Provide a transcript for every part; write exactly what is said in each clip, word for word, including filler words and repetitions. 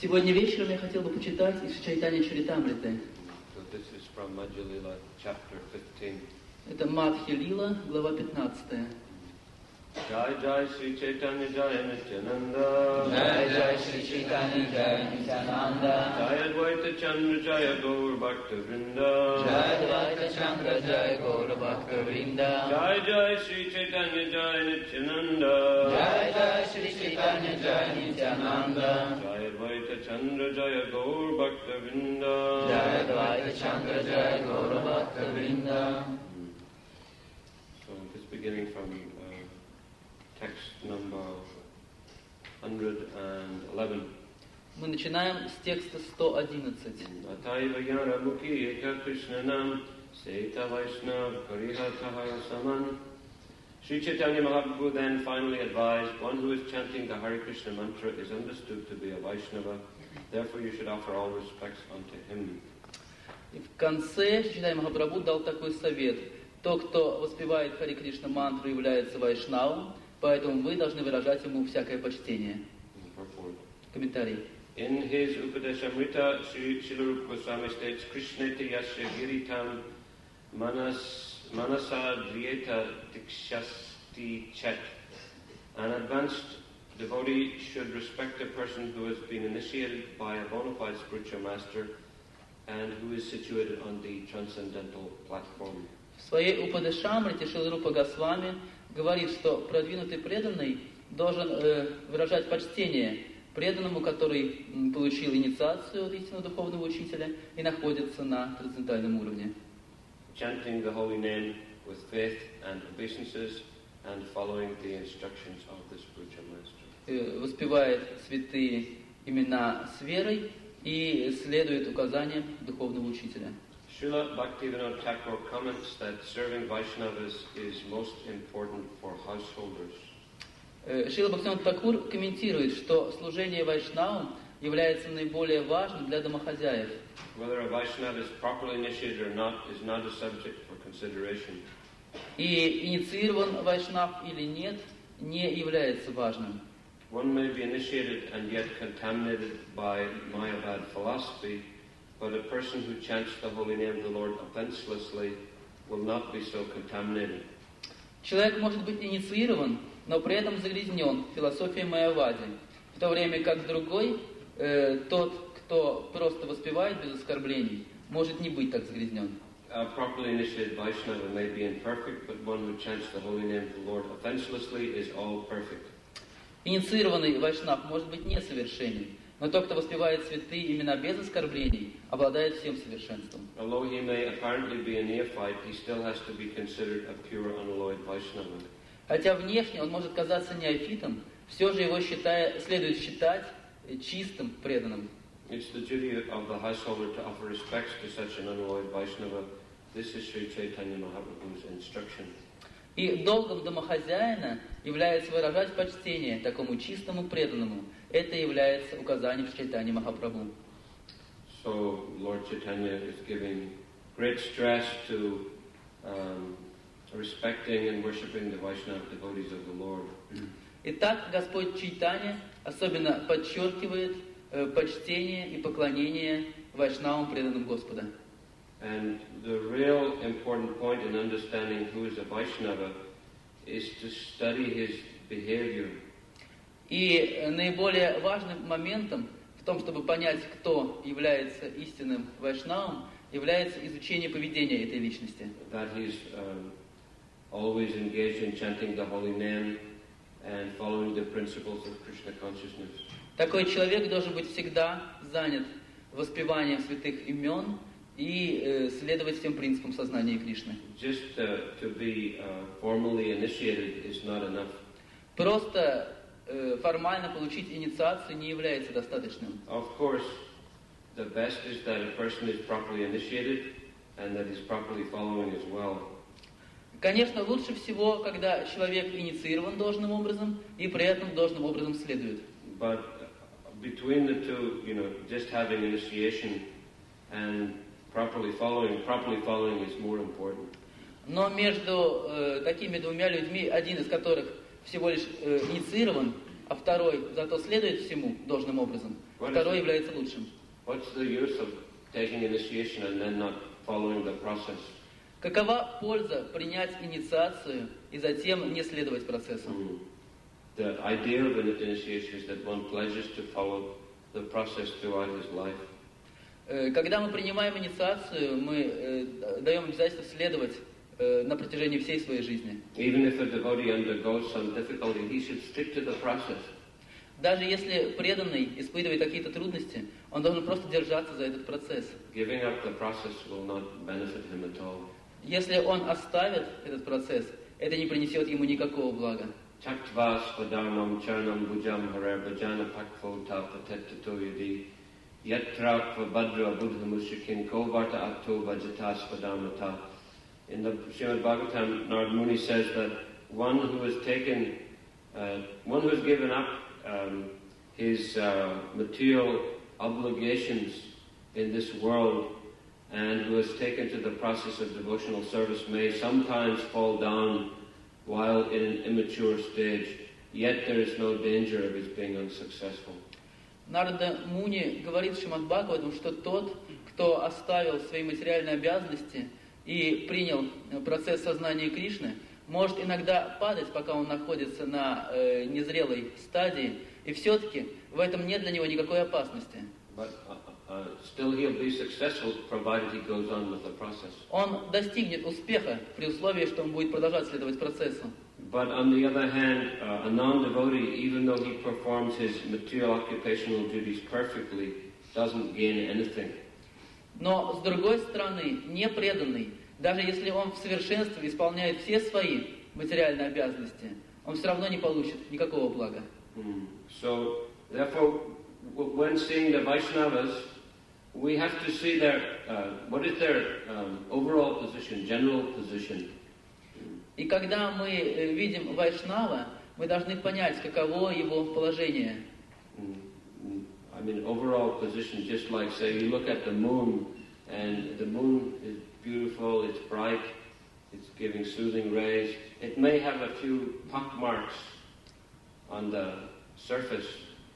Сегодня вечером я хотел бы почитать из Чайтанья Чаритамриты. So this is from Madhya Lila, chapter fifteen. Это Мадхи Лила, глава пятнадцатая. Jai Jai Sri Chaitanya Jai Nityananda. Jai Jai Sri Chaitanya Jai Nityananda. Jai Advaita Chandra Jai Gaur Bhakta Vrinda. Jai Advaita Chandra Jai Gaur Bhakta Vrinda. Jai Jai Sri Chaitanya Jai Nityananda. Jai Jai Sri Chaitanya Jai Nityananda. Jai Advaita Chandra Jai Gaur Bhakta Vrinda. Jai Advaita Chandra Jai Gaur Bhakta Vrinda. So just beginning from uh, text number one hundred eleven. Мы начинаем с текста сто одиннадцать. Ataiva yara mukhi eka krishnanam seta vaishnav karihataha saman. Sri Chaitanya Mahaprabhu then finally advised, one who is chanting the Hare Krishna mantra is understood to be a Vaishnava, therefore you should offer all respects unto him. И в конце Чайтанья Махапрабху дал такой совет. Тот, кто воспевает Харе Кришна мантру, является вайшнавом, поэтому вы должны выражать ему всякое почтение. Комментарий. In his Upadeshamrita, Srila Rupa Goswami states, Krishneti yasya giritam manas, manasa dhriyeta dikshasti chet. An advanced devotee should respect a person who has been initiated by a bona fide spiritual master and who is situated on the transcendental platform. В своей Упадешамрите Шрила Рупа Госвами говорит, что продвинутый преданный должен э, выражать почтение преданному, который м, получил инициацию от истинного духовного учителя и находится на трансцендентальном уровне. Chanting the holy name with faith and obeisances and following the instructions of the spiritual master. Э, воспевает святые имена с верой и следует указаниям духовного учителя. Srila Bhaktivinoda Thakur comments that serving Vaishnavas is most important for householders. Шрила Бхактивинода Тхакур комментирует, что служение вайшнавам является наиболее важным для домохозяев. Whether a Vaishnava is properly initiated or not is not a subject for consideration. И инициирован вайшнав или нет, не является важным. One may be initiated and yet contaminated by Mayavad philosophy, but a person who chants the holy name of the Lord offenselessly will not be so contaminated. Человек может быть инициирован, но при этом загрязнен философией Майявади, в то время как другой, э, тот, кто просто воспевает без оскорблений, может не быть так загрязнен. A properly initiated Vaishnava may be imperfect, but one who chants the holy name of the Lord offenselessly is all perfect. Инициированный вайшнав может быть несовершенен, но тот, кто воспевает святые имена без оскорблений, обладает всем совершенством. Although he may apparently be a neophyte, he still has to be considered a pure, unalloyed Vaishnava. Хотя внешне он может казаться неофитом, все же его считая, следует считать чистым, преданным. It's the duty of the householder to offer respects to such an unalloyed Vaishnava. This is Sri Chaitanya Mahaprabhu's instruction. И долгом домохозяина является выражать почтение такому чистому преданному. Это является указанием Чайтаньи Махапрабху. So Lord Chaitanya is giving great stress to um, respecting and worshipping the Vaishnava devotees of the Lord. Итак, Господь Чайтанья особенно подчеркивает э, почтение и поклонение вайшнавам, преданным Господа. And the real important point in understanding who is a Vaishnava is to study his behavior. И наиболее важным моментом в том, чтобы понять, кто является истинным вайшнавом, является изучение поведения этой личности. That he's um, always engaged in chanting the holy name and following the principles of Krishna consciousness. Такой человек должен быть всегда занят воспеванием святых имен и э, следовать всем принципам сознания Кришны. Just uh, to be uh, formally initiated is not enough. Просто э, формально получить инициацию не является достаточным. Of course, the best is that a person is properly initiated and that he's properly following as well. Конечно, лучше всего, когда человек инициирован должным образом и при этом должным образом следует. But between the two, you know, just having initiation and properly following, properly following is more important. Но между э, такими двумя людьми, один из которых всего лишь э, инициирован, а второй зато следует всему должным образом, Второй является лучшим. What's the use of taking initiation and then not following the process? Какова польза принять инициацию и затем не следовать процессу? Mm. The idea of an initiation is that one pledges to follow the process throughout his life. Когда мы принимаем инициацию, мы даем обязательство следовать на протяжении всей своей жизни. Even if a devotee undergoes some difficulty, he should stick to the process. Даже если преданный испытывает какие-то трудности, он должен просто держаться за этот процесс. Giving up the process will not benefit him at all. Если он оставит этот процесс, это не принесет ему никакого блага. Chaktva spadharnam charanam bhujam harer bhajana pakfo ta patettato yadi yatrakva badra buddha mushikin kovarta atto vajata spadharmata. In the Srimad Bhagavatam, Narad Muni says that one who has taken, uh, one who has given up um, his uh, material obligations in this world and who has taken to the process of devotional service may sometimes fall down while in an immature stage, yet there is no danger of his being unsuccessful. Нарада Муни говорит в Шримад Бхагаватам, что тот, кто оставил свои материальные обязанности и принял процесс сознания Кришны, может иногда падать, пока он находится на э, незрелой стадии, и все-таки в этом нет для него никакой опасности. But, uh, uh, still he'll be successful provided he goes on with the process. Он достигнет успеха при условии, что он будет продолжать следовать процессу. But on the other hand, uh, a non-devotee, even though he performs his material occupational duties perfectly, doesn't gain anything. Но, с другой стороны, непреданный, даже если он в совершенстве исполняет все свои материальные обязанности, он все равно не получит никакого блага. Mm. So, therefore, w- when seeing the Vaishnavas, we have to see their, uh, what is their um, overall position, general position. И когда мы видим Вайшнава, мы должны понять, каково его положение. Mm. I mean, overall position, just like, say, you look at the moon, and the moon is beautiful, it's bright, it's giving soothing rays. It may have a few pock marks on the surface.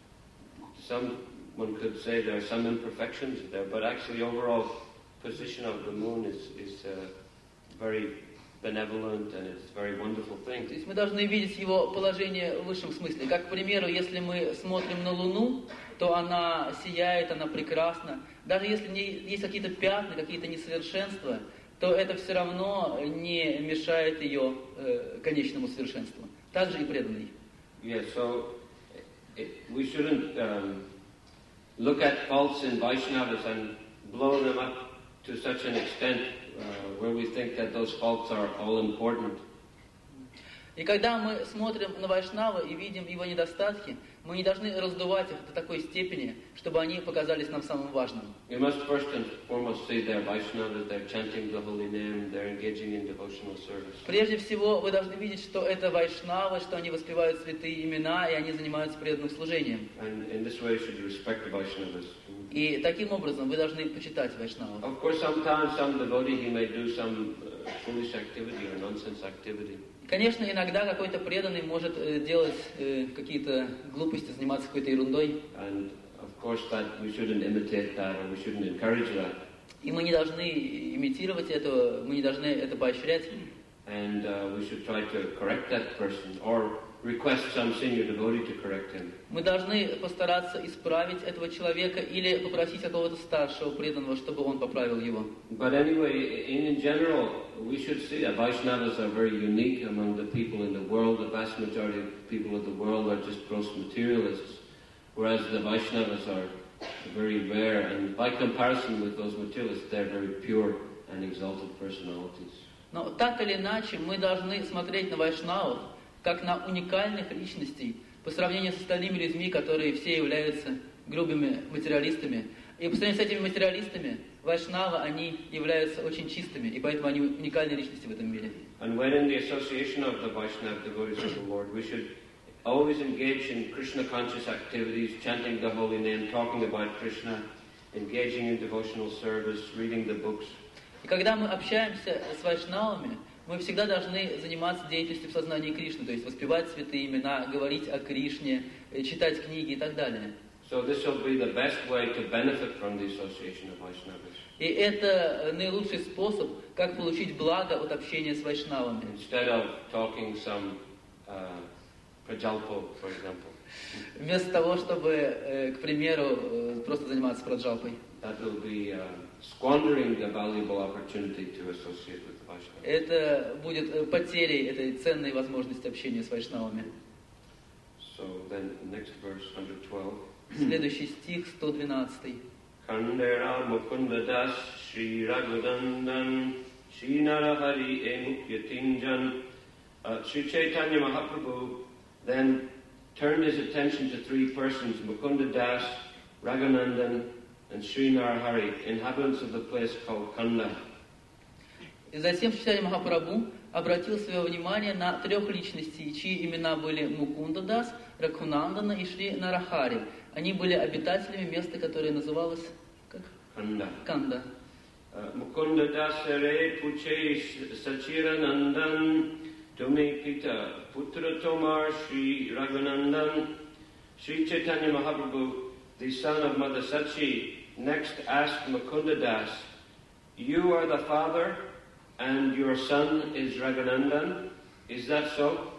Someone could say there are some imperfections there, but actually overall position of the moon is, is uh, very benevolent and it's a very wonderful thing. То есть мы должны видеть его положение в высшем смысле. Как, к примеру, если мы смотрим на Луну, то она сияет, она прекрасна. Даже если в ней есть какие-то пятна, какие-то несовершенства, то это все равно не мешает ее э, конечному совершенству. Также и преданный. Yeah, so it, we shouldn't um, look at faults in Vaishnavas and blow them up to such an extent uh, where we think that those faults are all important. И когда мы смотрим на Вайшнава и видим его недостатки, мы не должны раздувать их до такой степени, чтобы они показались нам самым важным. We must first and foremost see their Vaishnavas, they're chanting the holy name, they're engaging in devotional service. Прежде всего, вы должны видеть, что это Вайшнавы, что они воспевают святые имена, и они занимаются преданным служением. And in this way you should respect the Vaishnavas. И таким образом вы должны почитать Вайшнавов. Of course, sometimes some devotee, he may do some uh, foolish activity or nonsense activity. Конечно, иногда какой-то преданный может э, делать э, какие-то глупости, заниматься какой-то ерундой. And of course that we shouldn't imitate that or we shouldn't encourage that. И мы не должны имитировать этого, мы не должны это поощрять. And uh, we should try to correct that person or request some senior devotee to correct him. Мы должны постараться исправить этого человека или попросить какого-то старшего преданного, чтобы он поправил его. But anyway, in general, we should see that Vaishnavas are very unique among the people in the world. The vast majority of people of the world are just gross materialists, whereas the Vaishnavas are very rare, and by comparison with those materialists, they're very pure and exalted personalities. Но так или иначе, мы должны смотреть на Вайшнавов как на уникальных личностей по сравнению с остальными людьми, которые все являются грубыми материалистами. И по сравнению с этими материалистами, Вайшнавы, они являются очень чистыми, и поэтому они уникальные личности в этом мире. And when in the association of the Vaishnava devotees of the Lord, we should always engage in Krishna-conscious activities, chanting the holy name, talking about Krishna, engaging in devotional service, reading the books. И когда мы общаемся с Вайшнавами, мы всегда должны заниматься деятельностью в сознании Кришны, то есть воспевать святые имена, говорить о Кришне, читать книги и так далее. So this will be the best way to benefit from the association of Vaishnavas. И это наилучший способ, как получить благо от общения с вайшнавами. Instead of talking some uh, prajalpo, for example. Вместо того, чтобы, к примеру, просто заниматься праджалпой. That will be uh, squandering the valuable opportunity to associate with the Vaishnavas. Это будет потерей этой ценной возможности общения с вайшнавами. So then, next verse, one twelve. Следующий стих, сто двенадцатый. Khandera Mukunda Das Shri Raghudandan Shri Narahari E Mukyatinjan. Uh, Sri Chaitanya Mahaprabhu then turned his attention to three persons, Mukunda Das, Raghunandan, and Sri Narahari, inhabitants of the place called Khanda. И затем Чайтанья Махапрабху обратил свое внимание на трех личностей, чьи имена были Мукунда Дас, Рагхунандана и Шри Нарахари. Они были обитателями места, которое называлось как? Khanda. Канда. Mukunda Dasare Puche Sachiranandan Tumi Pita Putra Tomar Sri Raghunandan. Sri Chaitanya Mahaprabhu, the son of Mother Sachi, next asked Mukunda Das, "You are the father and your son is Raghunandan? Is that so?"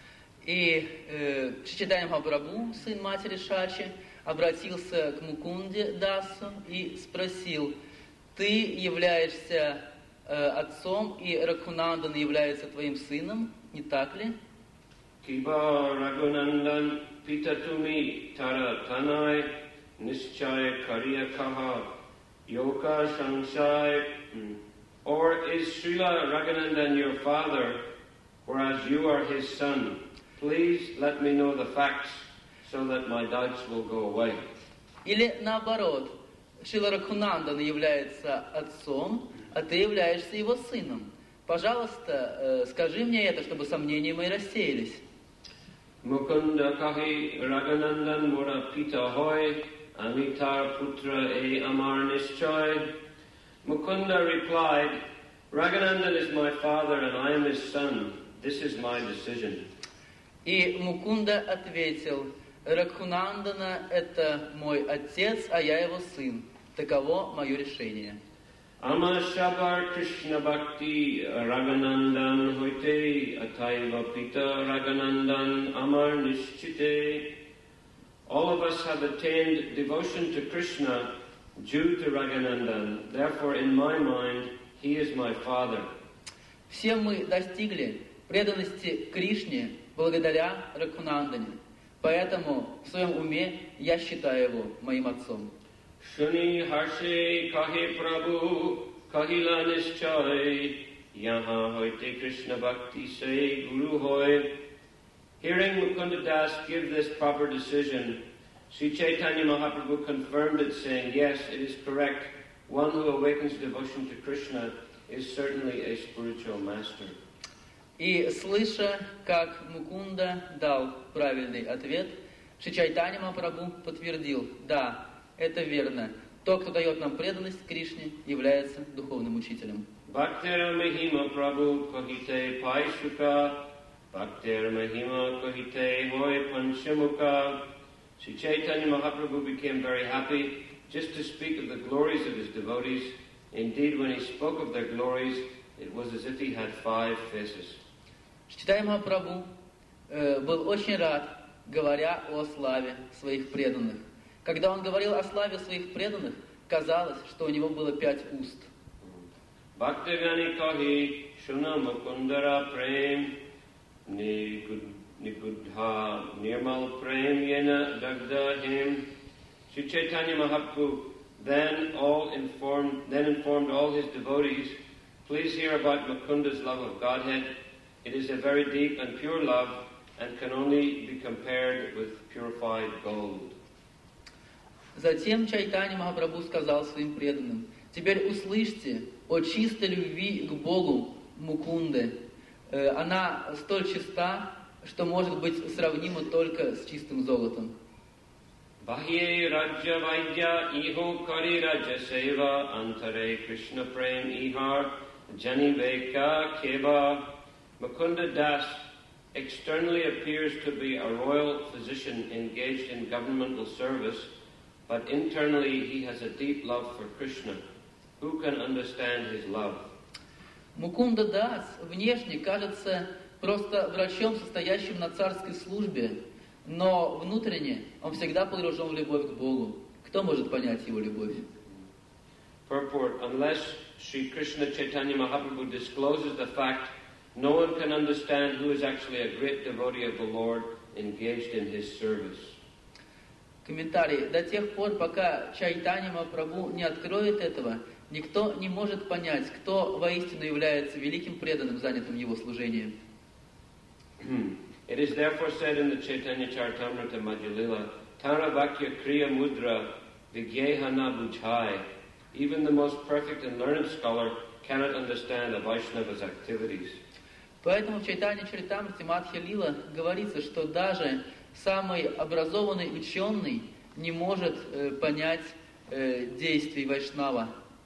И э, Чайтанья Махапрабху, сын матери Шачи, обратился к Мукунде Дасу и спросил: «Ты являешься э, отцом, и Рагхунандан является твоим сыном, не так ли?» Kiba Raghunandan Pita Tumi Tara Tanai Nischay Kariya Kaha Yoka Shanshai. Or is Srila Raghunandan your father, whereas you are his son? Please let me know the facts so that my doubts will go away. Или наоборот, Шрила Рагхунандан является отцом, а ты являешься его сыном. Пожалуйста, э, скажи мне это, чтобы сомнения мои рассеялись. Mukunda Kahi Raghunandan Mura Pita Hoy Amitar Putra E Amar Nischay. Mukunda replied, "Raghunandan is my father and I am his son. This is my decision." И Мукунда ответил: Рагхунандана — это мой отец, а я его сын. Таково мое решение. Ama Shabar Krishna Bhakti Raghunandan Hoite Ataiva Pita Raghunandan Amar Nishchite. All of us have attained devotion to Krishna due to Raghunandan. Therefore, in my mind, he is my father. Все мы достигли преданности Кришне благодаря Рагхунандане. Поэтому в своем уме я считаю его моим отцом. Shuni Harshe Kahi Prabhu Kahila Nischay Yaha Hoite Krishna Bhakti Say Guru Hoy. Hearing Mukunda Das give this proper decision, Sri Chaitanya Mahaprabhu confirmed it, saying, "Yes, it is correct. One who awakens devotion to Krishna is certainly a spiritual master." И слыша, как Мукунда дал правильный ответ, Шри Чайтанья Махапрабху подтвердил: да, это верно. Тот, кто дает нам преданность Кришне, является духовным учителем. Bhaktera Mahima Prabhu Kahite Paishuka Bhaktera Mahima Kahite Hoy Panchamuka. Sri Chaitanya Mahaprabhu became very happy just to speak of the glories of his devotees. Indeed, when he spoke of their glories, it was as if he had five faces. Чайтанья Махапрабху э, был очень рад, говоря о славе своих преданных. Когда он говорил о славе своих преданных, казалось, что у него было пять уст. Bhaktivani kahi shuna mukundara prem nigudha nirmal prem yena dagdahim. Sri Chaitanya Mahaprabhu then all informed then informed all his devotees, "Please hear about Mukunda's love of Godhead. It is a very deep and pure love and can only be compared with purified gold." Затем Чайтанья Махапрабху сказал своим преданным: «Теперь услышьте о чистой любви к Богу Мукунды. Э, она столь чиста, что может быть сравнима только с чистым золотом». Bahye Raja Vaidya Iho Kari Raja Seva Antare Krishna Prem Ihar Jani Veka Keva. Mukunda Das externally appears to be a royal physician engaged in governmental service, but internally he has a deep love for Krishna. Who can understand his love? Мукунда Дас внешне кажется просто врачом, состоящим на царской службе, но внутренне он всегда погружен в любовь к Богу. Кто может понять его любовь? Purport: unless Sri Krishna Chaitanya Mahaprabhu discloses the fact, no one can understand who is actually a great devotee of the Lord engaged in his service. Комментарий. До тех пор, пока Чайтанья Махапрабху не откроет этого, никто не может понять, кто воистину является великим преданным, занятым его служением. It is therefore said in the Chaitanya Charitamrita Madhya-lila, Tara Vakya Kriya Mudra Vigyehana Bujhai. Even the most perfect and learned scholar cannot understand a Vaishnava's activities. Поэтому в Чайтанья Чаритамрите Мадхья-лила говорится, что даже самый образованный ученый не может э, понять э, действий Вайшнава.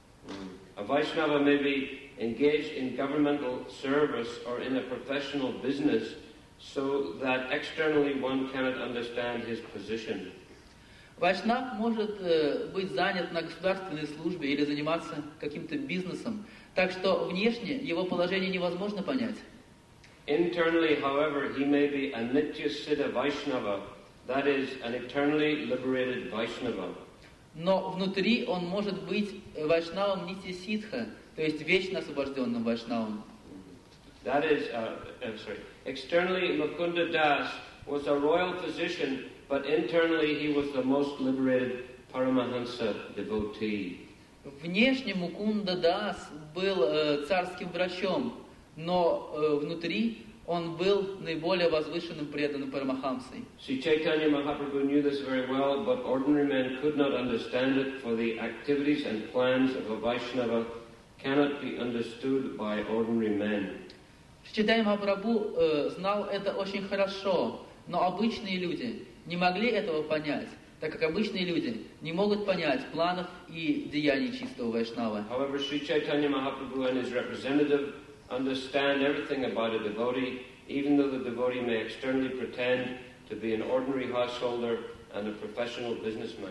A Vaishnava may be engaged in governmental service or in a professional business so that externally one cannot understand his position. Вайшнав может э, быть занят на государственной службе или заниматься каким-то бизнесом, так что внешне его положение невозможно понять. Internally, however, he may be a Nitya Siddha Vaishnava, that is, an eternally liberated Vaishnava. Но внутри он может быть вайшнавом Нитья Сидха, то есть вечно освобожденным вайшнавом. That is, uh, I'm sorry. Externally, Mukunda Das was a royal physician, but internally he was the most liberated Paramahansa devotee. Внешне Мукунда Дас был э, царским врачом, но э, внутри он был наиболее возвышенным преданным Парамахамсой. Sri Chaitanya Mahaprabhu knew this very well, but ordinary men could not understand it, for the activities and plans of a Vaishnava cannot be understood by ordinary men. Чайтанья Махапрабху э, знал это очень хорошо, но обычные люди не могли этого понять, так как обычные люди не могут понять планов и деяний чистого Вайшнава. However, Sri Chaitanya Mahaprabhu and his representative understand everything about a devotee, even though the devotee may externally pretend to be an ordinary householder and a professional businessman.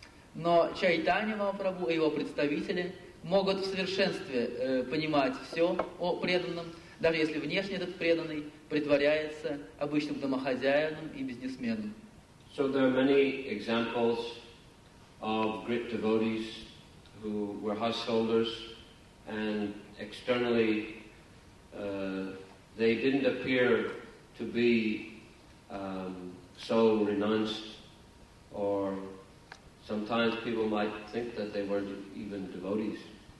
Но Чайтанья Махапрабху и его представители могут в совершенстве э, понимать все о преданном, даже если внешне этот преданный притворяется обычным домохозяином и бизнесменом. So there are many examples of great devotees who were householders and externally uh, they didn't appear to be um, so renounced, or sometimes people might think that they weren't even devotees.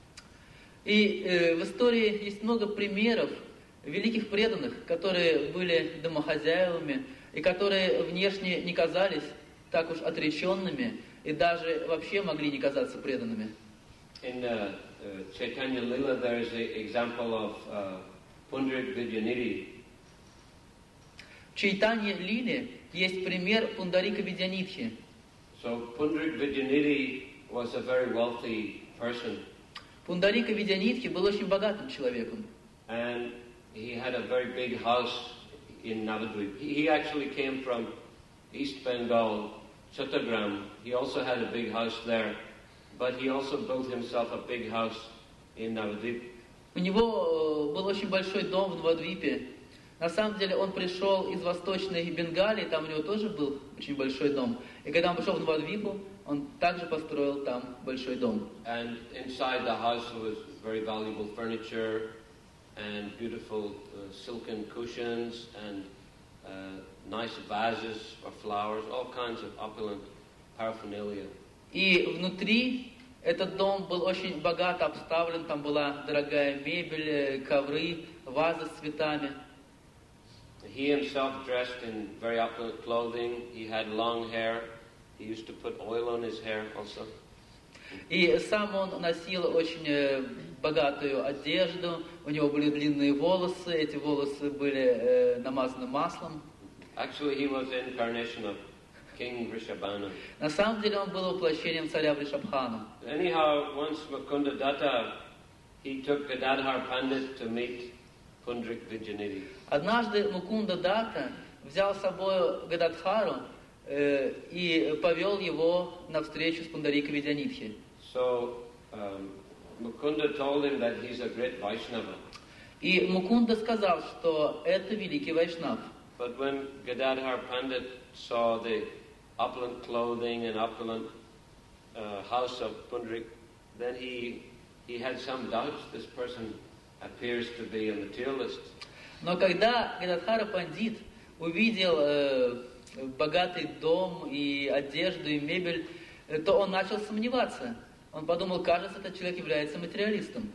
И э, в истории есть много примеров великих преданных, которые были домохозяевами и которые внешне не казались так уж отреченными и даже вообще могли не казаться преданными. In uh, uh, Chaitanya Lila there is an example of uh, Pundarik Vidyanidhi. В Чайтанье Лиле есть пример Пундарика Видянитхи. So Pundarik Vidyanidhi was a very wealthy person. Пундарика Видянитхи был очень богатым человеком. And he had a very big house in Navadvip. He, he actually came from East Bengal, Chattogram. He also had a big house there, but he also built himself a big house in Navadvip. У него был очень большой дом в Навадвипе. На самом деле он пришел из Восточной Бенгалии, там у него тоже был очень большой дом. И когда он пришел в Навадвипу, он также построил там большой дом. And inside the house was very valuable furniture and beautiful uh, silken cushions and uh, nice vases for flowers, all kinds of opulent paraphernalia. И внутри этот дом был очень богато обставлен, там была дорогая мебель, ковры, вазы с цветами. He himself dressed in very opulent clothing. He had long hair. He used to put oil on his hair also. И сам он носил очень богатую одежду, у него были длинные волосы, эти волосы были э, намазаны маслом. Actually, he was the incarnation of King Vrishabhanu. На самом деле он был воплощением царя Вришабхана. Anyhow, once Mukunda Datta, he took Gadadhar Pandit to meet Pundarik Vidyanidhi. Однажды Мукунда Датта взял с собой Гададхару э, и повел его на встречу с Пундарика Видянитхи. So um, Mukunda told him that he's a great Vaishnava. И Мукунда сказал, что это великий Вайшнав. But when Gadadhar Pandit saw the opulent clothing and opulent uh, house of Pundarik, then he he had some doubts. This person appears to be a materialist. Но когда Гададхара Пандит увидел э, богатый дом и одежду и мебель, э, то он начал сомневаться. Он подумал, кажется, этот человек является материалистом.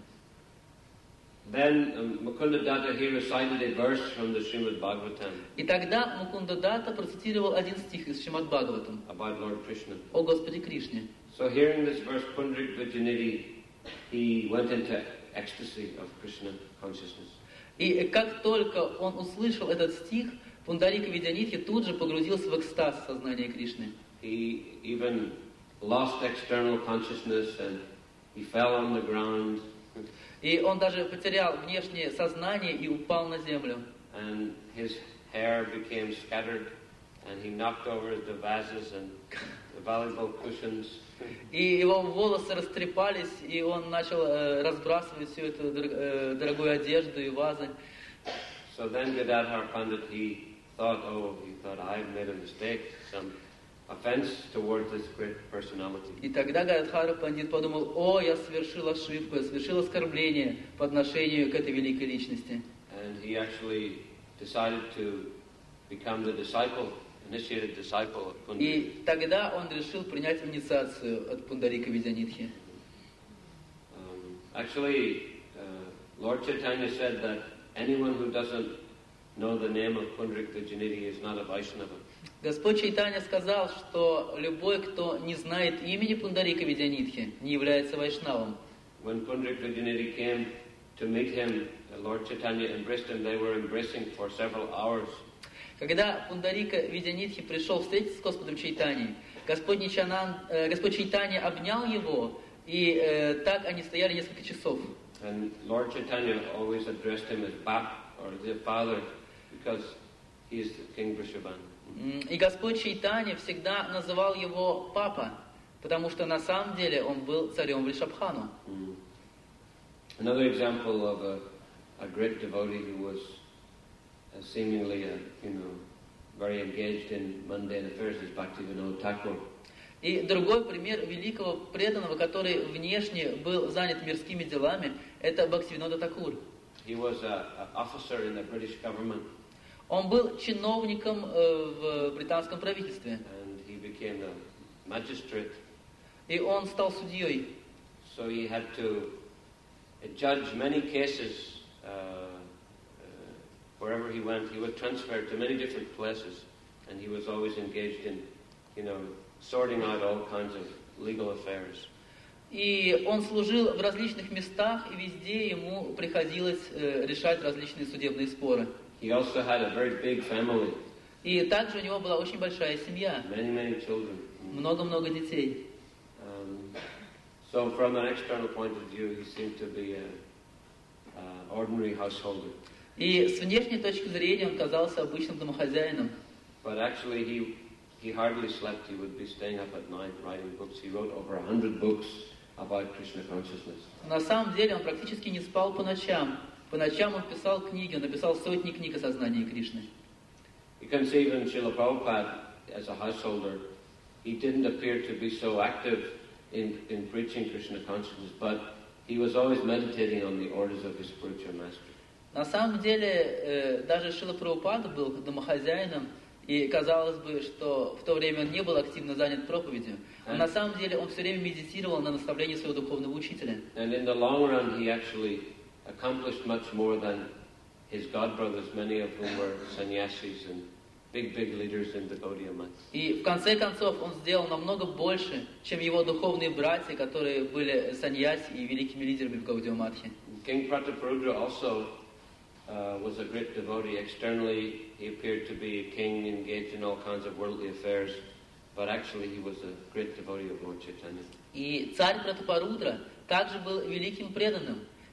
Then um, Mukunda Datta he recited a verse from the Srimad Bhagavatam. И тогда Мукунда Датта процитировал один стих из Шримад Бхагаватам About Lord Krishna. о Господе Кришне. So hearing this verse, Pundarik Vijayanidhi, he went into ecstasy of Krishna consciousness. И как только он услышал этот стих, Пундарика Видянитхи тут же погрузился в экстаз сознания Кришны. He even lost external consciousness and he fell on the ground. И он даже потерял внешнее сознание и упал на землю. And his hair became scattered, and he knocked over the vases and the valuable cushions. И его волосы растрепались, и он начал э, разбрасывать всю эту э, дорогую одежду и вазы. So then Gadadhar Pandit, he thought, oh, he thought, I've made a mistake, some offense towards this great personality. И тогда Гададхара Пандит подумал, о, я совершил ошибку, я совершил оскорбление по отношению к этой великой личности. And he actually decided to become the disciple, initiated disciple of Pundarik. И тогда он решил принять инициацию от Пундарика Видянитхи. Um, actually, uh, Lord Chaitanya said that anyone who doesn't know the name of Pundarik Vijayanidhi is not a Vaishnava. Господь Чайтанья сказал, что любой, кто не знает имени Пундарика Видянитхи, не является вайшнавом. When Pundarik Vijayanidhi came to meet him, Lord Chaitanya embraced him. They were embracing for several hours. Когда Пундарика Видянитхи пришел встретиться с Господом Чайтаньей, Господь, Ничанан, э, Господь Чайтанья обнял его, и э, так они стояли несколько часов. And Lord Chaitanya always addressed him as Bap, or the father, because he is King Vrishabhan. И Господь Чайтанья всегда называл его папа, потому что на самом деле он был царем Вришабхану. Mm. Another example of a, a great devotee who was uh, seemingly, uh, you know, very engaged in mundane affairs is Bhaktivinoda Thakur. И другой пример великого преданного, который внешне был занят мирскими делами, это Бхактивинода Такур. He was an officer in the British government. Он был чиновником э, в британском правительстве. And he became a magistrate. И он стал судьей. So he had to judge many cases uh, uh, wherever he went. He was transferred to many different places, and he was always engaged in, you know, sorting out all kinds of legal affairs. И он служил в различных местах, и везде ему приходилось э, решать различные судебные споры. He also had a very big family. И также у него была очень большая семья. Many, many children. Много-много детей. Um, so from an external point of view, he seemed to be an ordinary householder. И с внешней точки зрения он казался обычным домохозяином. But actually he, he hardly slept. He would be staying up at night writing books. He wrote over a hundred books about Krishna consciousness. На самом деле он практически не спал по ночам. По ночам он писал книги, он написал сотни книг о сознании Кришны. You can see even Srila Prabhupada, as a householder, he didn't appear to be so active in, in preaching Krishna consciousness, but he was always meditating on the orders of his spiritual master. На самом деле, э, даже Шрила Прабхупада был домохозяином, и казалось бы, что в то время он не был активно занят проповедью. Но на самом деле он все время медитировал на наставлении своего духовного учителя. And in the long run, he actually accomplished much more than his godbrothers, many of whom were sannyasis and big, big leaders in the Gaudiya Math. И в конце концов он сделал намного больше, чем его духовные братья, которые были саньяси и великими лидерами в Гаудия Матхе. King Prataparudra also uh, was a great devotee. Externally, he appeared to be a king engaged in all kinds of worldly affairs, but actually he was a great devotee of Lord Chaitanya. И царь Пратапарудра также был великим преданным.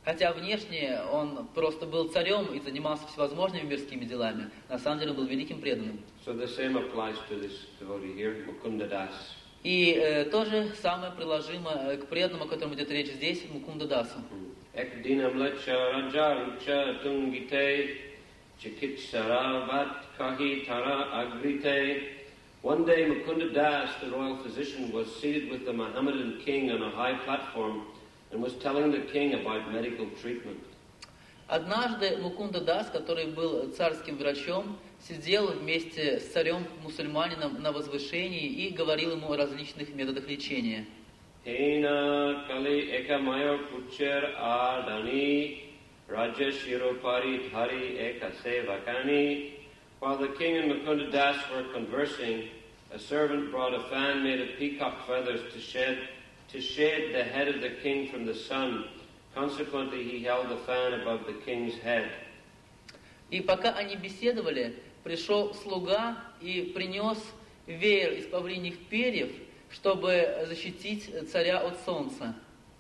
Хотя внешне он просто был царем и занимался всевозможными мирскими делами, на самом деле он был великим преданным. So the same applies to this devotee here, Mukunda Das. И э, то же самое приложимо к преданному, о котором идет речь здесь, Мукунда Дасу. Ek dinam lecha raja rucha tungite chikitsaravat kahi tara agrite. One day Mukunda Das, the royal physician, was seated with the Mohammedan king on a high platform and was telling the king about medical treatment. Однажды Мукунда Дас, который был царским врачом, сидел вместе с царем-мусульманином на возвышении и говорил ему о различных методах лечения. Hena kali ekamayo pucher adani raja shiropari thari ekasevakani. While the king and Mukunda Das were conversing, a servant brought a fan made of peacock feathers to shed to shade the head of the king from the sun. Consequently, he held the fan above the king's head. И пока они беседовали, пришел слуга и принес веер из павлиньих перьев, чтобы защитить царя от солнца.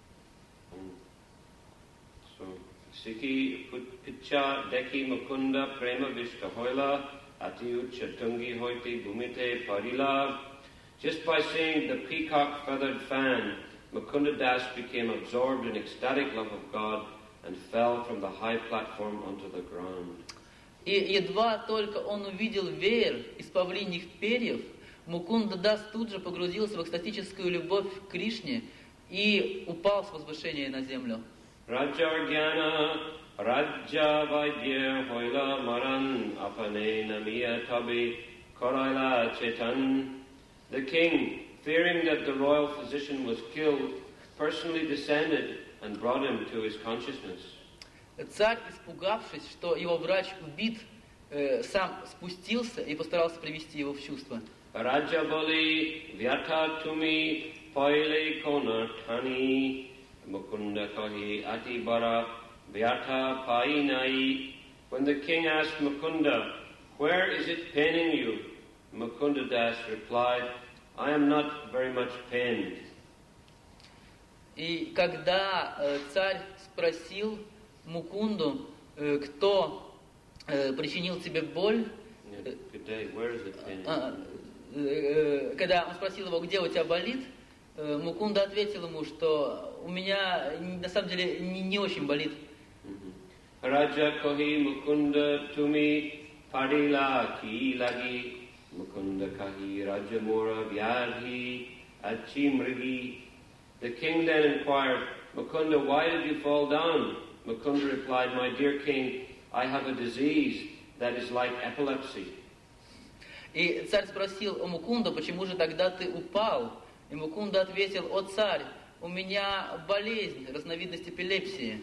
So, Sikhi Picha Deki Mukunda Prema Vishka Hoila Ati Uchatungi Hoiti Bhumite Parila. Just by seeing the peacock feathered fan, Mukunda Das became absorbed in ecstatic love of God and fell from the high platform onto the ground. И едва только он увидел веер из павлиньих перьев, Мукунда Дас тут же погрузился в экстатическую любовь к Кришне и упал с возвышения на землю. Raja Gyana Raja Vaidya Hoila Maran Apane Namiya Tabi Koraila Chetan. The king, fearing that the royal physician was killed, personally descended and brought him to his consciousness. Царь, испугавшись, что его врач убит, э, сам спустился и постарался привести его в чувство. Raja Bali Vyata Tumi Paile Kona Tani Mukunda Kahi Ati Bara Vyata Painai. When the king asked Mukunda, "Where is it paining you?" Mukunda Das replied, "I am not very much pained." И когда э, царь спросил Мукунду, э, кто э, причинил тебе боль, Yeah, good day. Where is it paining э, you? э, когда он спросил его, где у тебя болит, э, Мукунда ответил ему, что у меня на самом деле не, не очень болит. Raja Kohi Mukunda Tumi Padila Ki Lagi Mukunda Kahi Raja Mora Vyadhi Achimrigi. The king then inquired, "Mukunda, why did you fall down?" Mukunda replied, "My dear king, I have a disease that is like epilepsy." И царь спросил у Мукунда, почему же тогда ты упал? И Мукунда ответил, о царь, у меня болезнь, разновидность эпилепсии.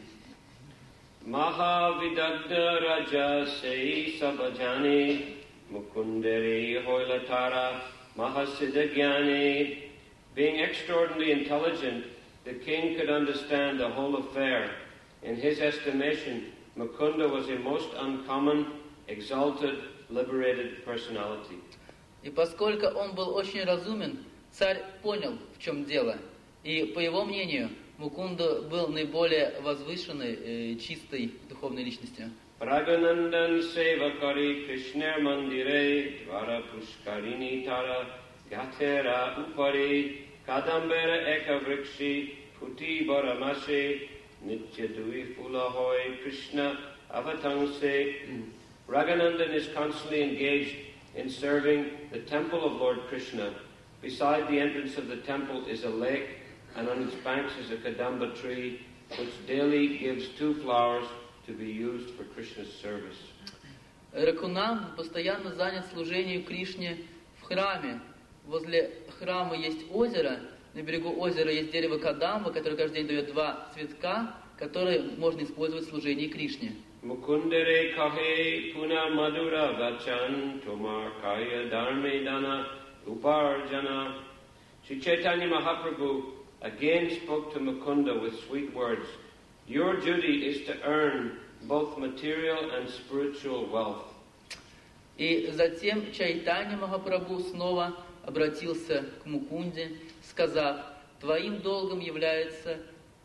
Mahavidagda Raja Sei Sabajani Mukunderi Hoilatara Mahasiddhagyani. Being extraordinarily intelligent, the king could understand the whole affair. In his estimation, Mukunda was a most uncommon, exalted, liberated personality. И поскольку он был очень разумен, царь понял, в чем дело. И по его мнению, Мукунда был наиболее возвышенной, э, чистой духовной личностью. Raghunandan Sevakari Krishna Mandire Dvara Pushkarini Tara Gatera Upari Kadambera Ekavrikshi Puti Baramase Nityadui Fulahoi Krishna Avatangse. Raghunandan is constantly engaged in serving the temple of Lord Krishna. Beside the entrance of the temple is a lake, and on its banks is a kadamba tree, which daily gives two flowers to be used for Krishna's service. Ракунан постоянно занят служением Кришне в храме. Возле храма есть озеро, на берегу озера есть дерево кадамба, которое каждый день дает два цветка, которые можно использовать в служении Кришне. Mukundere kahe puna madura vachan tomar kaya dharme dana uparjana. Sri Chaitanya Mahaprabhu again spoke to Mukunda with sweet words. Your duty is to earn both material and spiritual wealth. И затем Чайтанья Махапрабху снова обратился к Мукунде, сказав, твоим долгом является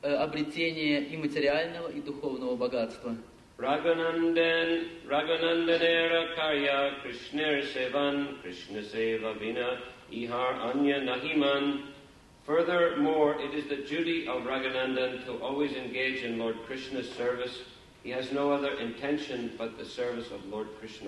обретения и материального, и духовного богатства. Raghunandan, Raghunandanera Karya Krishner Sevan, Krishna Seva Vina, Ihar Anya Nahiman. Furthermore, it is the duty of Raghunandan to always engage in Lord Krishna's service. He has no other intention but the service of Lord Krishna.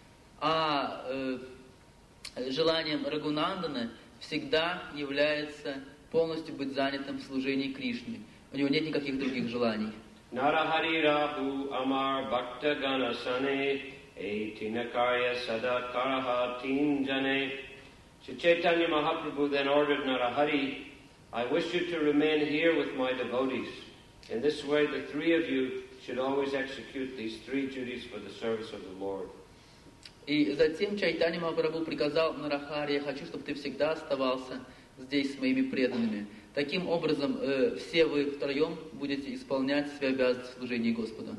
А э, желанием Рагунандана всегда является полностью быть занятым в служении Кришне. У него нет никаких других желаний. Narahari Rahu Amar Bhakta Ganasane Etinakarya Sadakaraha Tinjane. Sri Chaitanya Mahaprabhu then ordered Narahari, I wish you to remain here with my devotees. In this way, the three of you should always execute these three duties for the service of the Lord. И затем Чайтанья Махапрабху приказал Нарахари, я хочу, чтобы ты всегда оставался здесь с моими преданными. Таким образом, э, все вы втроем будете исполнять свои обязанности в служении Господу.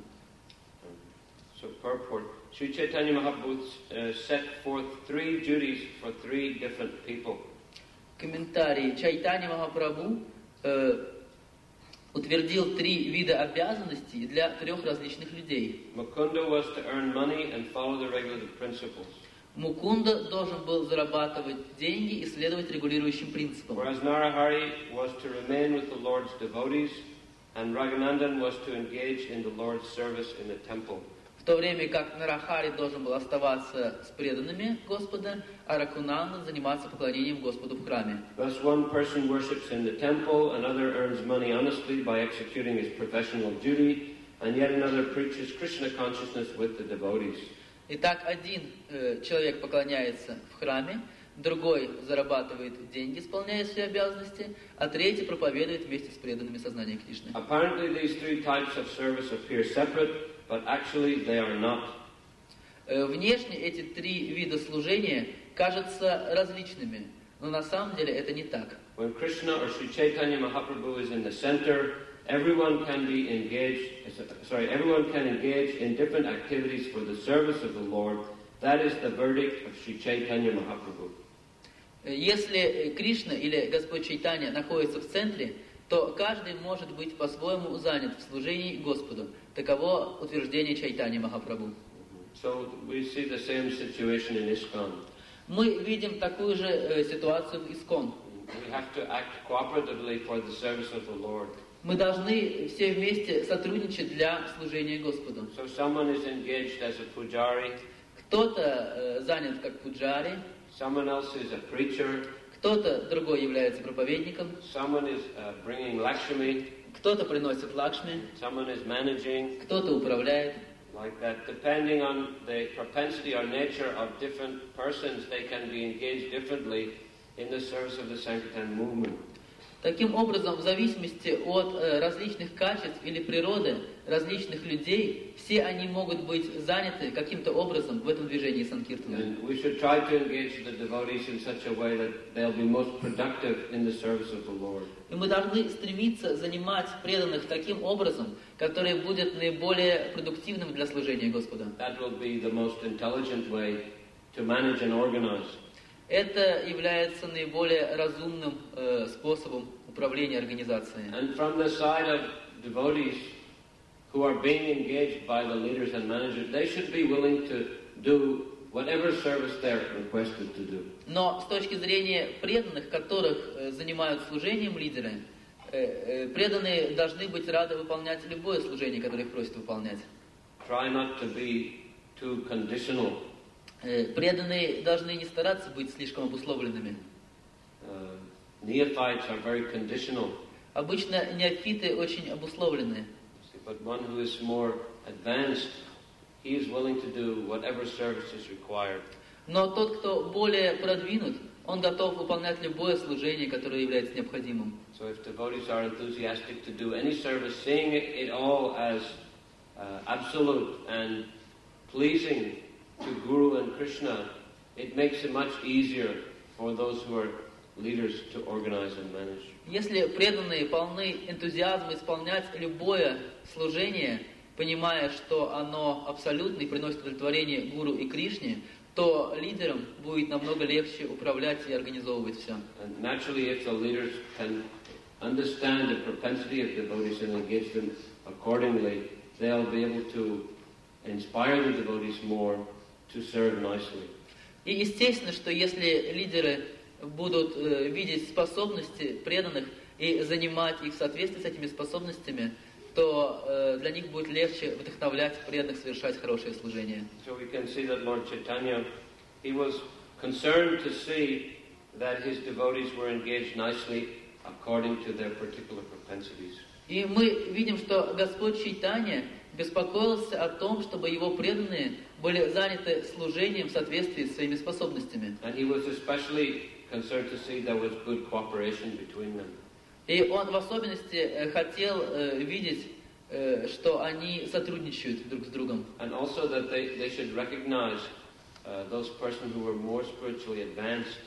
So purport. Sri Chaitanya Mahaprabhu uh, set forth three duties for three different people. Комментарий. Чайтанья Махапрабху э, утвердил три вида обязанностей для трех различных людей. Mukunda was to earn money and follow the regulative principles. Мукунда должен был зарабатывать деньги и следовать регулирующим принципам. Whereas Narahari was to remain with the Lord's devotees, and Raghunandan was to engage in the Lord's service in the temple. В то время как Нарахари должен был оставаться с преданными Господа, а Рагунандан заниматься поклонением Господу в храме. Thus one person worships in the temple, another earns money honestly by executing his professional duty, and yet another preaches Krishna consciousness with the devotees. Итак, один э, человек поклоняется в храме, другой зарабатывает деньги, исполняя свои обязанности, а третий проповедует вместе с преданными сознания Кришны. Apparently these three types of service appear separate, but actually they are not. Э, внешне эти три вида служения кажутся различными, но на самом деле это не так. When Krishna or Sri Chaitanya Mahaprabhu is in the center, everyone can be engaged, sorry, everyone can engage in different activities for the service of the Lord. That is the verdict of Sri Chaitanya Mahaprabhu. Если Кришна или Господь Чайтанья находится в центре, то каждый может быть по-своему занят в служении Господу. Таково утверждение Чайтаньи Махапрабху. So we see the same situation in ISKCON. Мы видим такую же э, ситуацию в Искон. We have to act cooperatively for the service of the Lord. Мы должны все вместе сотрудничать для служения Господу. So someone is engaged as a pujari, Кто-то э, занят как пуджари, someone else is a preacher, кто-то другой является проповедником, someone is uh, bringing Lakshmi, кто-то приносит лакшми, someone is managing, кто-то управляет. like that. Depending on the propensity or nature of different persons, they can be engaged differently in the service of the Sankirtan movement. Таким образом, в зависимости от э, различных качеств или природы различных людей, все они могут быть заняты каким-то образом в этом движении Санкиртана. And we should try to engage the devotees in such a way that they'll be most productive in the service of the Lord. И мы должны стремиться занимать преданных таким образом, который будет наиболее продуктивным для служения Господа. That will be the most intelligent way to manage and organize. Это является наиболее разумным э, способом управления организацией. And from the side of devotees who are being engaged by the leaders and managers, they should be willing to do whatever service they're requested to do. Но с точки зрения преданных, которых э, занимают служением лидеры, э, э, преданные должны быть рады выполнять любое служение, которое их просят выполнять. Try not to be too conditional. Э, преданные должны не стараться быть слишком обусловленными. Uh, neophytes are very conditional. Обычно неофиты очень обусловлены. But one who is more advanced, he is willing to do whatever service is required. Но тот, кто более продвинут, он готов выполнять любое служение, которое является необходимым. So if devotees are enthusiastic to do any service, seeing it all as uh, absolute and pleasing to Guru and Krishna, it makes it much easier for those who are leaders to organize and manage. Если преданные полны энтузиазма исполнять любое служение, понимая, что оно абсолютно и приносит удовлетворение Гуру и Кришне, то лидерам будет намного легче управлять и организовывать все. And naturally, if the leaders can understand the propensity of devotees and engage them accordingly, they'll be able to inspire the devotees more to serve nicely. И естественно, что если лидеры будут э, видеть способности преданных и занимать их в соответствии с этими способностями, то э, для них будет легче вдохновлять преданных совершать хорошее служение. So we can see that Lord Chaitanya, he was concerned to see that his devotees were engaged nicely according to their particular propensities. И мы видим, что Господь Чайтанья беспокоился о том, чтобы его преданные были заняты служением в соответствии с своими способностями. And he was especially concerned to see there was good cooperation between them. И он в особенности хотел э, видеть, э, что они сотрудничают друг с другом. And also that they, they should recognize uh, those persons who were more spiritually advanced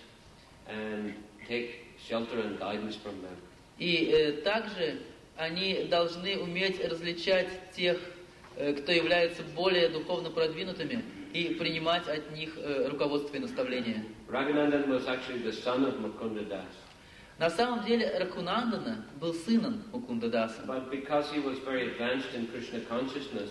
and take shelter and guidance from them. И э, также они должны уметь различать тех, э, кто является более духовно продвинутыми, и принимать от них э, руководство и наставления. Raghunandan was actually the son of Mukunda Das. На самом деле Рагхунандана был сыном Мукундадаса. But because he was very advanced in Krishna consciousness,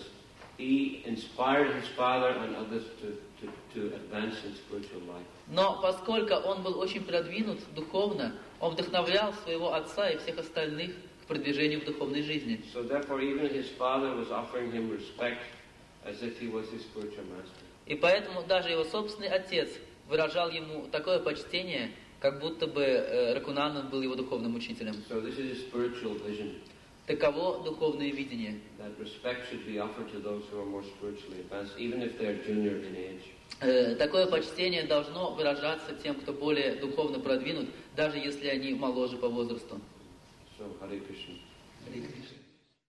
he inspired his father and others to, to, to advance in spiritual life. Но поскольку он был очень продвинут духовно, он вдохновлял своего отца и всех остальных к продвижению в духовной жизни. So therefore even his father was offering him respect as if he was his spiritual master. И поэтому даже его собственный отец выражал ему такое почтение, как будто бы э, Рагхунандан был его духовным учителем. So this is a spiritual vision. Таково духовное видение. That respect should be offered to those who are more spiritually advanced, even if they are junior in age. Э, такое почтение должно выражаться тем, кто более духовно продвинут, даже если они моложе по возрасту. So Hare Krishna. Hare Krishna.